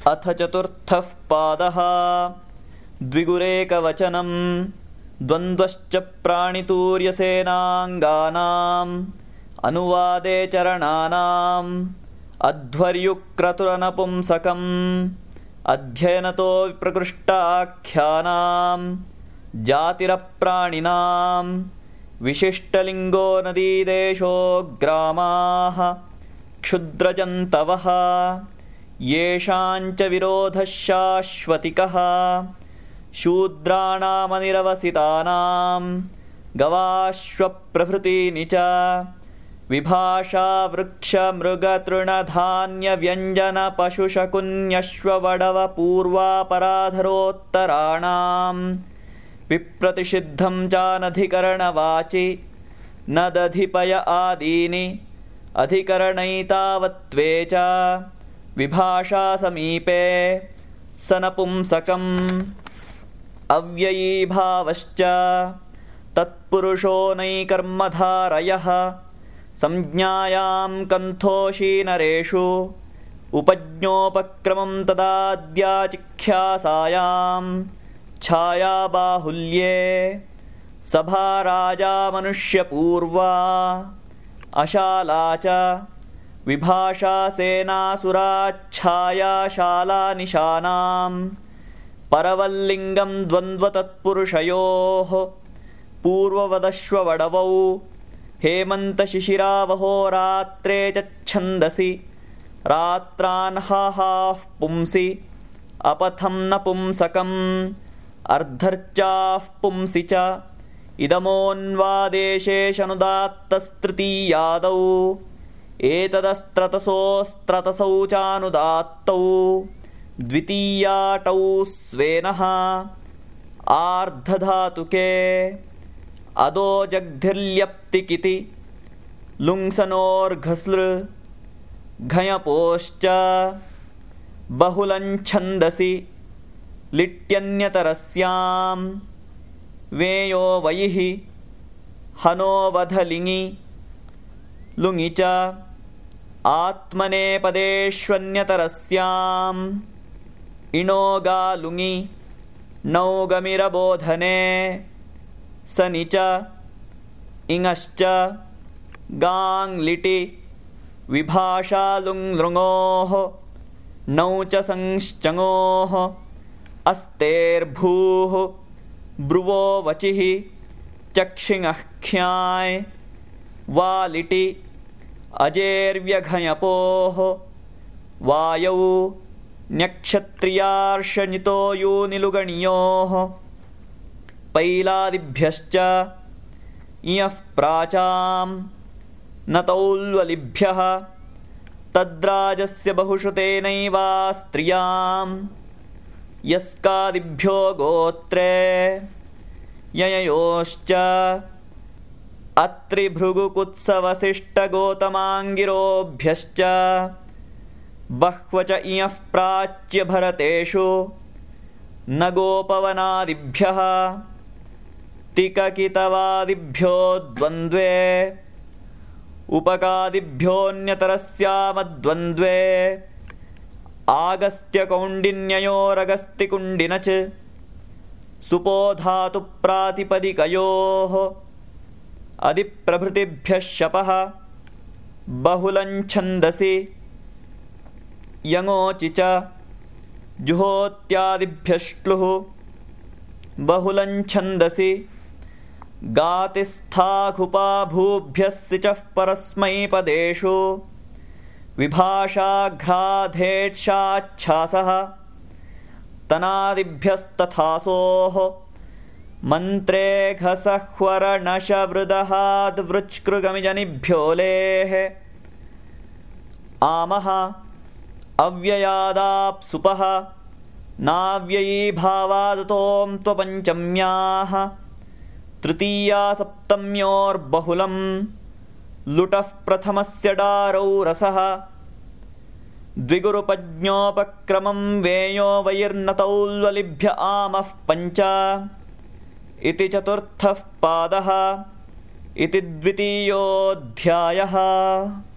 अथ चतुर्थः पादः। द्विगुरेकवचनं द्वन्द्वश्च प्राणितूर्यसेनाङ्गानाम् अनुवादे चरणानाम् अध्वर्युक्रतुरनपुंसकम् अध्ययनतो विप्रकृष्टाख्यानाम् जातिरप्राणिनाम् विशिष्टलिङ्गो नदीदेशो ग्रामाः क्षुद्रजन्तवः येषाञ्च विरोधः शाश्वतिकः शूद्राणामनिरवसितानां गवाश्वप्रभृतीनि च विभाषा वृक्षमृगतृणधान्यव्यञ्जनपशुशकुन्यश्ववडवपूर्वापराधरोत्तराणां विप्रतिषिद्धं चानधिकरणवाचि न दधिपय आदीनि अधिकरणैतावत्त्वे च विभाषा समीपे स नपुंसकम् अव्ययीभावश्च तत्पुरुषो नैकर्मधारयः संज्ञायां कन्थोषीनरेषु उपज्ञोपक्रमं तदाद्याचिख्यासायां छायाबाहुल्ये सभा राजा मनुष्यपूर्वा अशाला च विभाषा सेनासुराच्छायाशालानिशानां परवल्लिङ्गं द्वन्द्वतत्पुरुषयोः पूर्ववदश्ववडवौ हेमन्तशिशिरावहोरात्रे च छन्दसि रात्रान्हाः पुंसि अपथं नपुंसकम् अर्धर्चाः पुंसि च इदमोऽन्वादेशेषनुदात्तस्तृतीयादौ एतदस्त्रतसोऽस्त्रतसौ चानुदात्तौ द्वितीयाटौ स्वेनः आर्धधातुके अदो जग्धिर्ल्यप्तिकिति लुङ्सनोर्घसृ घञपोश्च बहुलञ्छन्दसि लिट्यन्यतरस्यां वेयो वैः हनोवधलिङि लुङि च आत्मनेपदेष्वन्यतरस्याम् इणोगालुङि नौगमिरबोधने सनि च इङश्च गाङ्लिटि विभाषालुङ्लृङोः नौ च संश्चङोः अस्तेर्भूः ब्रुवो वचिः चक्षिणः ख्याय् वालिटि अजेर्व्यघञपोः वायौ न्यक्षत्रियार्षनितो यूनिलुगणियोः पैलादिभ्यश्च इयः प्राचां न तौल्वलिभ्यः तद्राजस्य बहुश्रुतेनैवा स्त्रियां यस्कादिभ्यो गोत्रे यययोश्च अत्रिभृगुकुत्सवसिष्ठगोतमाङ्गिरोभ्यश्च बह्व च इयः प्राच्यभरतेषु न गोपवनादिभ्यः तिककितवादिभ्यो द्वन्द्वे उपकादिभ्योऽन्यतरस्यामद्वन्द्वे आगस्त्यकौण्डिन्ययोरगस्तिकुण्डिनच् सुपोधातुप्रातिपदिकयोः अधिप्रभृतिभ्यः शपः बहुलञ्छन्दसि यङोचि च जुहोत्यादिभ्यश्क्लुः बहुलञ्छन्दसि गातिस्थाखुपाभूभ्यः च परस्मैपदेषु विभाषाघ्राधेच्छाच्छासः तनादिभ्यस्तथासोः मन्त्रे घसह्वरनशवृदहाद्वृच्छ्कृगमिजनिभ्योलेः आमः अव्ययादाप्सुपः नाव्ययीभावादतों त्वपञ्चम्याः तृतीया सप्तम्योर्बहुलं लुटः प्रथमस्य डारौ रसः द्विगुरुपज्ञोपक्रमं वेयो वैर्नतौल्वलिभ्य आमः पञ्च इति चतुर्थः पादः इति द्वितीयोऽध्यायः।